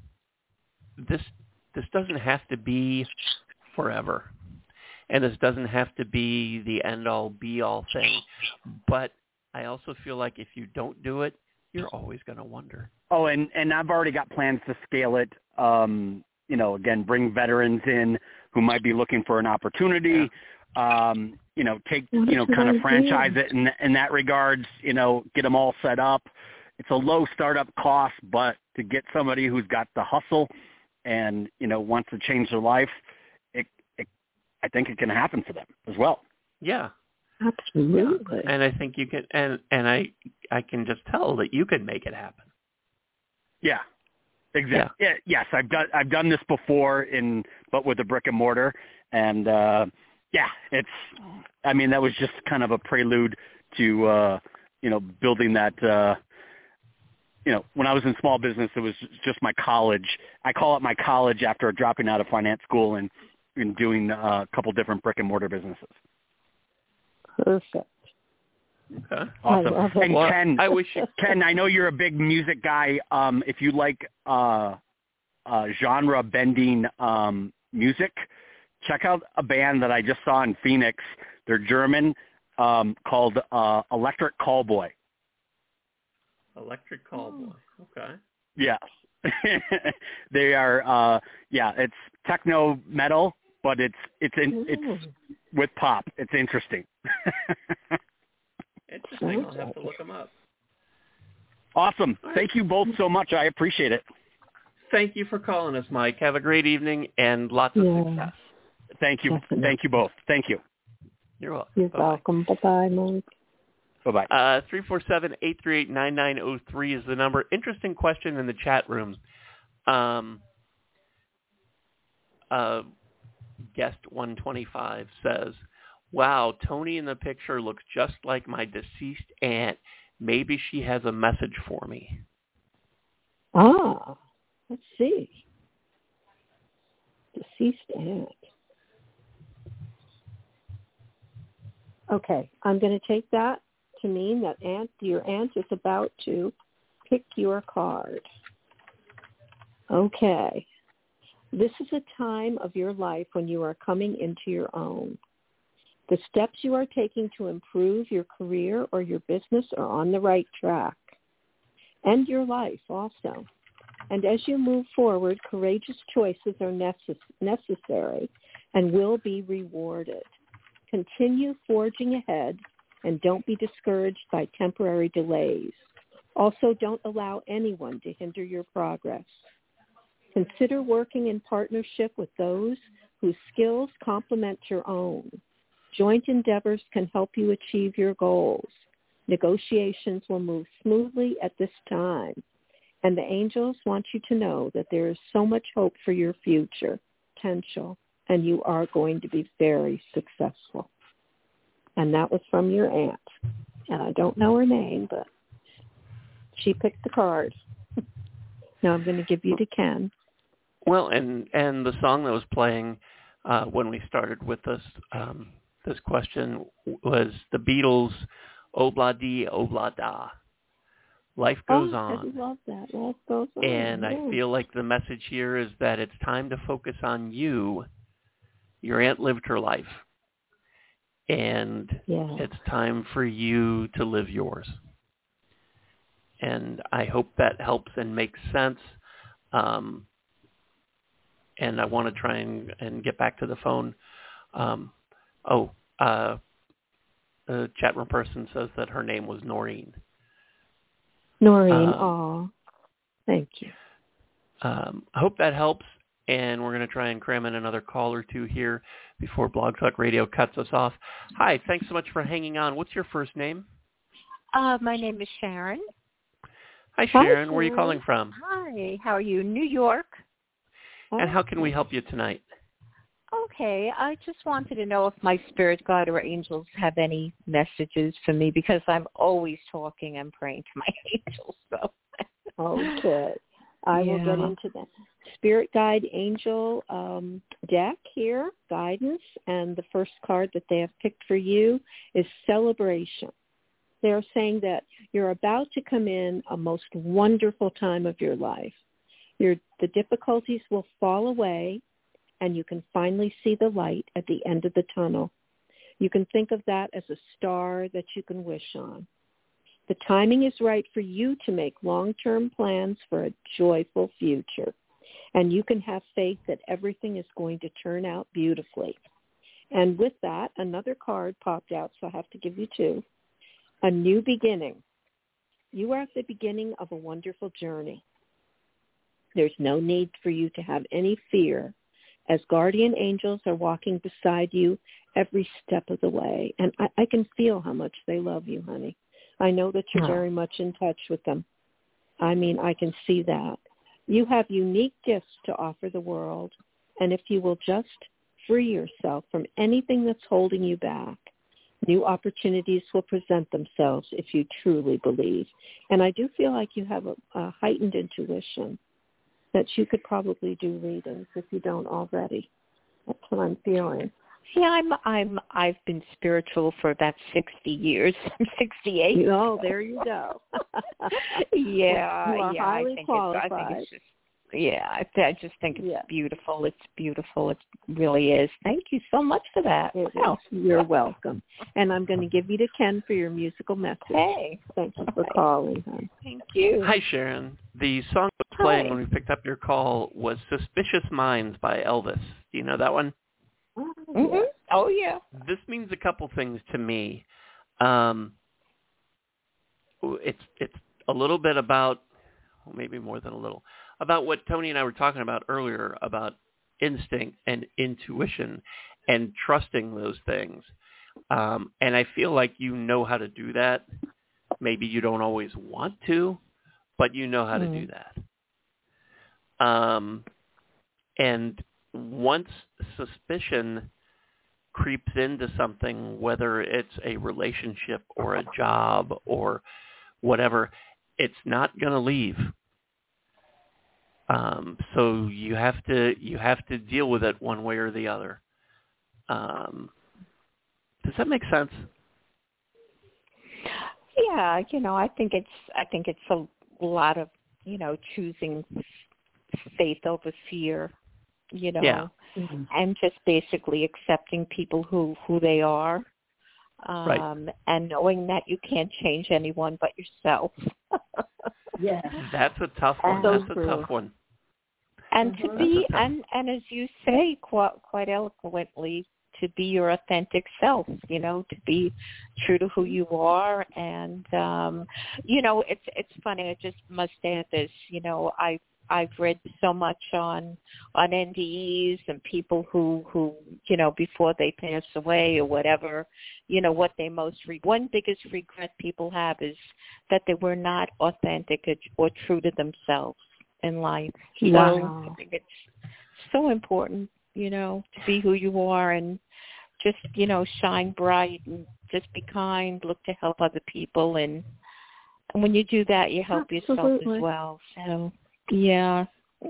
this, this doesn't have to be forever. And this doesn't have to be the end all be all thing. But I also feel like if you don't do it, you're always going to wonder. Oh, and, and I've already got plans to scale it. Um, you know, again, bring veterans in who might be looking for an opportunity. Yeah. Um, you know, take, you know, kind of franchise it in, in that regards, you know, get them all set up. It's a low startup cost, but to get somebody who's got the hustle and, you know, wants to change their life, it, it I think it can happen for them as well. Yeah. Absolutely. Yeah. And I think you can, and, and I, I can just tell that you can make it happen. Yeah. Exactly. Yeah. Yes, I've done I've done this before in but with a brick and mortar, and uh, yeah, it's. I mean, that was just kind of a prelude to uh, you know building that. Uh, you know, when I was in small business, it was just my college. I call it my college after dropping out of finance school and, and doing uh, a couple different brick and mortar businesses. Perfect. Okay. Awesome. I love it. And Well, Ken, I wish you... Ken, I know you're a big music guy. Um, if you like uh, uh, genre bending um, music, check out a band that I just saw in Phoenix. They're German, um, called uh, Electric Callboy. Electric Callboy. Okay. Yes. They are. Uh, yeah, it's techno metal, but it's it's in, it's with pop. It's interesting. Interesting. I'll have to look them up. Awesome. Thank you both so much. I appreciate it. Thank you for calling us, Mike. Have a great evening and lots of Yeah. success. Thank you. Definitely. Thank you both. Thank you. You're welcome. You're Bye-bye. welcome. Bye-bye, Mike. Bye-bye. Uh, three four seven, eight three eight, nine nine zero three is the number. Interesting question in the chat room. Um, uh, guest one twenty-five says, wow, Tony in the picture looks just like my deceased aunt. Maybe she has a message for me. Ah, let's see. Deceased aunt. Okay, I'm going to take that to mean that aunt, your aunt is about to pick your card. Okay. This is a time of your life when you are coming into your own. The steps you are taking to improve your career or your business are on the right track, and your life also. And as you move forward, courageous choices are necess- necessary and will be rewarded. Continue forging ahead and don't be discouraged by temporary delays. Also, don't allow anyone to hinder your progress. Consider working in partnership with those whose skills complement your own. Joint endeavors can help you achieve your goals. Negotiations will move smoothly at this time. And the angels want you to know that there is so much hope for your future. potential, and you are going to be very successful. And that was from your aunt. And I don't know her name, but she picked the card. Now I'm going to give you to Ken. Well, and, and the song that was playing uh, when we started with this um, this question was the Beatles' Obla Di Obla Da. Life goes oh, on. I love that. Life goes on. And yeah. I feel like the message here is that it's time to focus on you. Your aunt lived her life. And yeah. it's time for you to live yours. And I hope that helps and makes sense. Um, and I want to try and, and get back to the phone. Um, oh, uh, the chat room person says that her name was Noreen. Noreen, um, aw, thank you. Um, I hope that helps, and we're going to try and cram in another call or two here before Blog Talk Radio cuts us off. Hi, thanks so much for hanging on. What's your first name? Uh, my name is Sharon. Hi, Sharon. Hi, Sharon. Where are you calling from? Hi, how are you? New York. And how can we help you tonight? Okay, I just wanted to know if my spirit guide or angels have any messages for me, because I'm always talking and praying to my angels. So. Okay. I yeah. will get into the Spirit Guide Angel um, deck here, guidance, and the first card that they have picked for you is Celebration. They're saying that you're about to come in a most wonderful time of your life. Your, the difficulties will fall away, and you can finally see the light at the end of the tunnel. You can think of that as a star that you can wish on. The timing is right for you to make long-term plans for a joyful future, and you can have faith that everything is going to turn out beautifully. And with that, another card popped out, so I have to give you two. A new beginning. You are at the beginning of a wonderful journey. There's no need for you to have any fear, as guardian angels are walking beside you every step of the way. And I, I can feel how much they love you, honey. I know that you're oh. very much in touch with them. I mean, I can see that. You have unique gifts to offer the world, and if you will just free yourself from anything that's holding you back, new opportunities will present themselves if you truly believe. And I do feel like you have a, a heightened intuition that you could probably do readings if you don't already. That's what I'm feeling. Yeah, I'm. I'm. I've been spiritual for about sixty years. I'm sixty-eight. Oh, there you go. yeah, you are yeah. highly I think qualified. It's, I think it's just. Yeah, I, I just think it's yeah. beautiful. It's beautiful. It really is. Thank you so much for that. Wow. You're welcome. And I'm going to give you to Ken for your musical message. Hey. Thank you for calling, hon. Thank you. Hi, Sharon. The song that was playing when we picked up your call was Suspicious Minds by Elvis. Do you know that one? Oh, mm-hmm. yeah. Oh, yeah. This means a couple things to me. Um, it's it's a little bit about, well, maybe more than a little, about what Tony and I were talking about earlier about instinct and intuition and trusting those things. Um, and I feel like you know how to do that. Maybe you don't always want to, but you know how to mm. do that. Um, and once suspicion creeps into something, whether it's a relationship or a job or whatever, it's not going to leave. Um, so you have to you have to deal with it one way or the other. Um, does that make sense? Yeah, you know, I think it's I think it's a lot of, you know, choosing faith over fear, you know, yeah. mm-hmm. and just basically accepting people who, who they are, um, right. and knowing that you can't change anyone but yourself. Yeah, that's a tough one. So that's true. a tough one. And mm-hmm. to be, and, and as you say quite, quite eloquently, to be your authentic self, you know, to be true to who you are. And, um, you know, it's, it's funny. I just must add this, you know, I, I've read so much on, on N D Es and people who, who, you know, before they pass away or whatever, you know, what they most, re- one biggest regret people have is that they were not authentic or, or true to themselves in life. Wow. So I think it's so important you know, to be who you are and just, you know, shine bright and just be kind, look to help other people. And, and when you do that, you help Absolutely. yourself as well. So, yeah.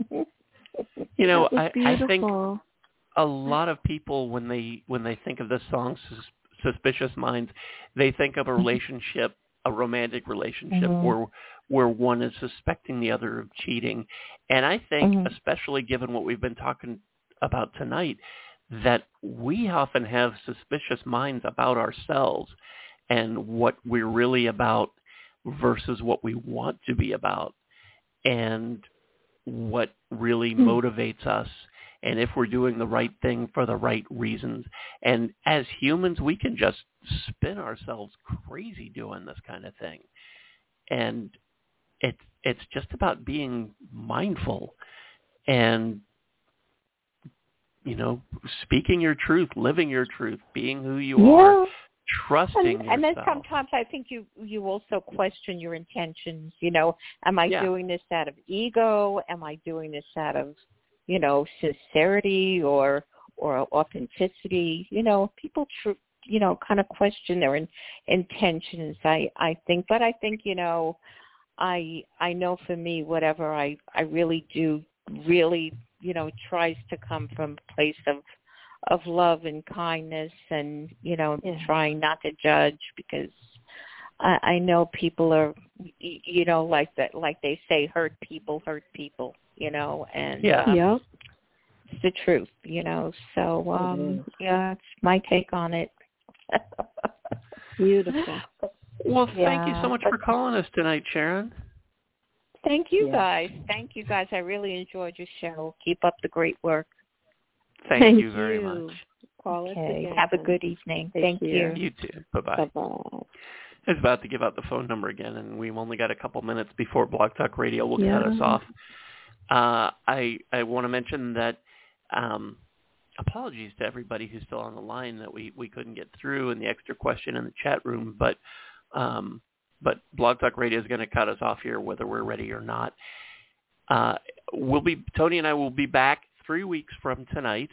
You know, I, I beautiful. think a lot of people, when they when they think of the song Sus- Suspicious Minds, they think of a relationship, a romantic relationship mm-hmm. where where one is suspecting the other of cheating. And I think, mm-hmm. especially given what we've been talking about tonight, that we often have suspicious minds about ourselves and what we're really about versus what we want to be about, and what really mm-hmm. motivates us, and if we're doing the right thing for the right reasons. And as humans, we can just spin ourselves crazy doing this kind of thing. And it, it's just about being mindful and, you know, speaking your truth, living your truth, being who you yeah. are, trusting and, yourself. And then sometimes I think you, you also question your intentions. You know, am I yeah. doing this out of ego? Am I doing this out of, you know, sincerity or or authenticity? You know, people, tr- you know, kind of question their in, intentions, I, I think. But I think, you know, I I know for me, whatever I, I really do really, you know, tries to come from a place of of love and kindness, and, you know, yeah. trying not to judge, because I, I know people are, you know, like that, like they say, hurt people hurt people, you know, and yeah, um, yeah. it's the truth, you know. So um, mm-hmm. yeah, that's my take on it. Beautiful. Well, yeah. thank you so much for calling us tonight, Sharon. Thank you, yeah. guys. Thank you, guys. I really enjoyed your show. Keep up the great work. Thank, Thank you very you. much. Call us Okay. again. Have a good evening. Thank Thank you. you. You too. Bye-bye. Bye-bye. I was about to give out the phone number again, and we've only got a couple minutes before Blog Talk Radio will yeah. cut us off. Uh, I I want to mention that um, apologies to everybody who's still on the line that we, we couldn't get through, and the extra question in the chat room, but um, but Blog Talk Radio is going to cut us off here whether we're ready or not. Uh, we'll be Tony and I will be back three weeks from tonight.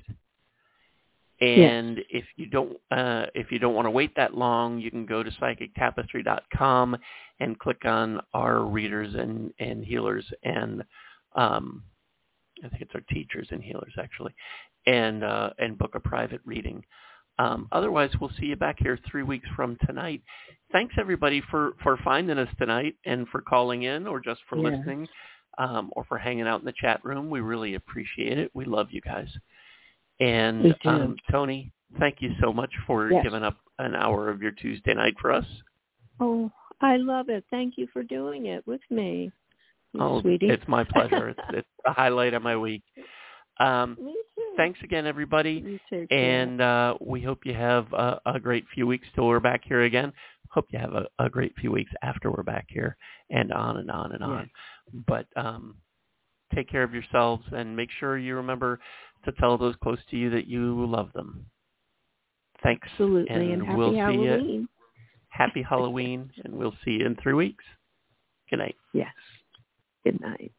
And yes. if you don't uh, if you don't want to wait that long, you can go to psychic tapestry dot com and click on our readers and, and healers, and um, I think it's our teachers and healers actually, and uh, and book a private reading. Um, otherwise, we'll see you back here three weeks from tonight. Thanks everybody for, for finding us tonight and for calling in, or just for yes. listening, um, or for hanging out in the chat room. We really appreciate it. We love you guys. And um, Tony, thank you so much for yes. giving up an hour of your Tuesday night for us. Oh, I love it. Thank you for doing it with me, oh, sweetie. It's my pleasure. it's, it's the highlight of my week. Um, me too. Thanks again, everybody. Me too, and uh, we hope you have a, a great few weeks till we're back here again. Hope you have a, a great few weeks after we're back here, and on and on and on. Yes. But um, take care of yourselves, and make sure you remember to tell those close to you that you love them. Thanks. Absolutely. And, and happy we'll Halloween. See you. Happy Halloween, and we'll see you in three weeks. Good night. Yes. Good night.